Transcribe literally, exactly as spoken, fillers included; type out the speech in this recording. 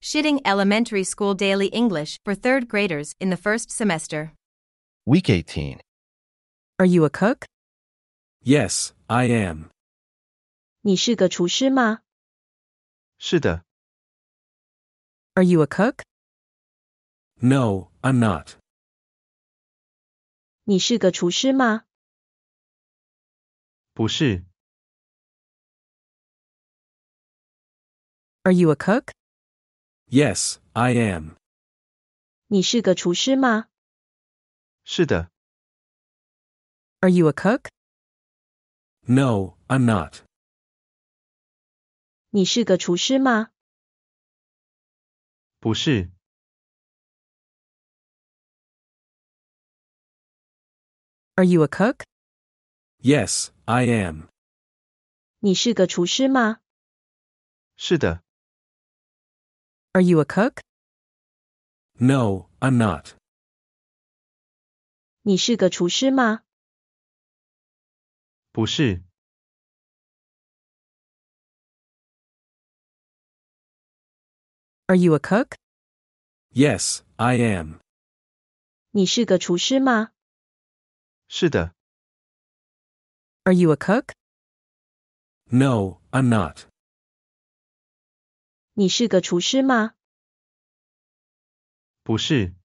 Shitting Elementary School Daily English for third graders in the first semester. Week eighteen. Are you a cook? Yes, I am. 你是个厨师吗？ 是的， Are you a cook? No, I'm not. 你是个厨师吗？ 不是， Are you a cook? Yes, I am. 你是个厨师吗？ 是的， Are you a cook? No, I'm not. 你是个厨师吗？ 不是， Are you a cook? Yes, I am. 你是个厨师吗？ 是的， Are you a cook? No, I'm not. 你是个厨师吗？ 不是， Are you a cook? Yes, I am. 你是个厨师吗？ 是的， Are you a cook? No, I'm not. 你是个厨师吗？ 不是，